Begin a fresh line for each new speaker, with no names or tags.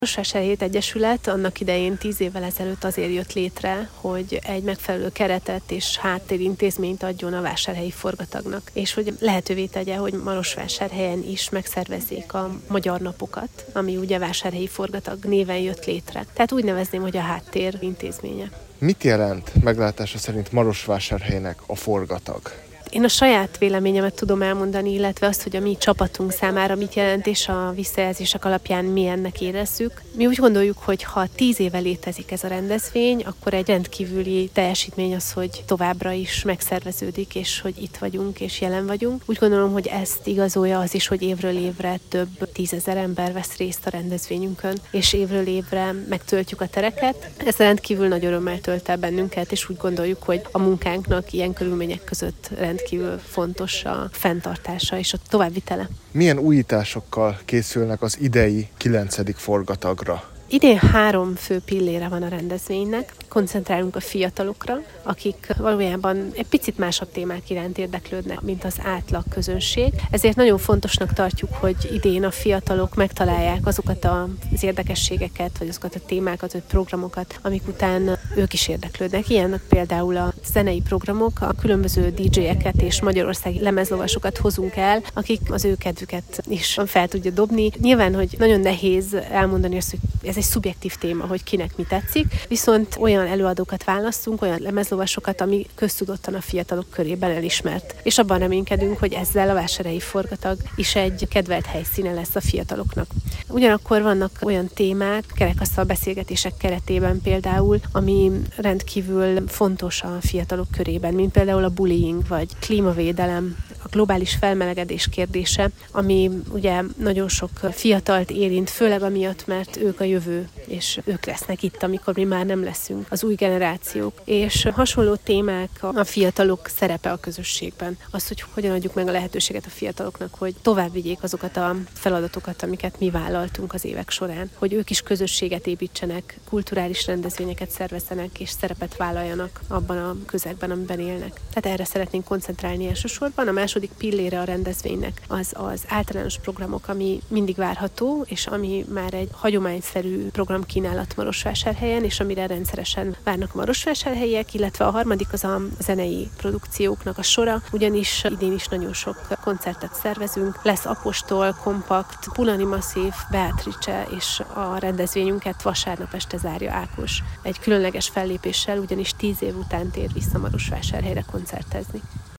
Marosvásárhelyi Egyesület annak idején 10 évvel ezelőtt azért jött létre, hogy egy megfelelő keretet és háttérintézményt adjon a vásárhelyi forgatagnak, és hogy lehetővé tegye, hogy Marosvásárhelyen is megszervezzék a magyar napokat, ami ugye vásárhelyi forgatag néven jött létre. Tehát úgy nevezném, hogy a háttér intézménye.
Mit jelent meglátása szerint Marosvásárhelynek a forgatag?
Én a saját véleményemet tudom elmondani, illetve azt, hogy a mi csapatunk számára mit jelent, és a visszajelzések alapján milyennek érezzük. Mi úgy gondoljuk, hogy ha 10 éve létezik ez a rendezvény, akkor egy rendkívüli teljesítmény az, hogy továbbra is megszerveződik, és hogy itt vagyunk, és jelen vagyunk. Úgy gondolom, hogy ezt igazolja az is, hogy évről évre több 10 000 ember vesz részt a rendezvényünkön, és évről évre megtöltjük a tereket. Ez rendkívül nagy örömmel tölt el bennünket, és úgy gondoljuk, hogy a munkánknak ilyen körülmények között rendkívül fontos a fenntartása és a továbbvitele.
Milyen újításokkal készülnek az idei 9. forgatagra?
Idén 3 fő pillére van a rendezvénynek. Koncentrálunk a fiatalokra, akik valójában egy picit másabb témák iránt érdeklődnek, mint az átlag közönség. Ezért nagyon fontosnak tartjuk, hogy idén a fiatalok megtalálják azokat az érdekességeket, vagy azokat a témákat, vagy programokat, amik után ők is érdeklődnek. Ilyenek például a zenei programok, a különböző DJ-eket és magyarországi lemezlovasokat hozunk el, akik az ő kedvüket is fel tudja dobni. Nyilván, hogy nagyon nehéz elmondani azt, hogy ez egy szubjektív téma, hogy kinek mi tetszik, viszont olyan előadókat választunk, olyan lemezlovasokat, ami köztudottan a fiatalok körében elismert. És abban reménykedünk, hogy ezzel a vásárhelyi forgatag is egy kedvelt helyszíne lesz a fiataloknak. Ugyanakkor vannak olyan témák, kerekasztal beszélgetések keretében például, ami rendkívül fontos a fiatalok körében, mint például a bullying vagy klímavédelem, a globális felmelegedés kérdése, ami ugye nagyon sok fiatalt érint, főleg amiatt, mert ők a jövő, és ők lesznek itt, amikor mi már nem leszünk, az új generációk. És hasonló témák a fiatalok szerepe a közösségben. Az, hogy hogyan adjuk meg a lehetőséget a fiataloknak, hogy tovább vigyék azokat a feladatokat, amiket mi vállaltunk az évek során, hogy ők is közösséget építsenek, kulturális rendezvényeket szervezzenek, és szerepet vállaljanak abban a közegben, amiben élnek. Tehát erre szeretnénk koncentrálni elsősorban. A második pillére a rendezvénynek az általános programok, ami mindig várható, és ami már egy hagyományszerű programkínálat Marosvásárhelyen, és amire rendszeresen várnak a marosvásárhelyiek, illetve a harmadik az a zenei produkcióknak a sora, ugyanis idén is nagyon sok koncertet szervezünk. Lesz Apostol, Kompakt, Punani Masszív, Beatrice, és a rendezvényünket vasárnap este zárja Ákos. Egy különleges fellépéssel, ugyanis 10 év után tér vissza Marosvásárhelyre koncertezni.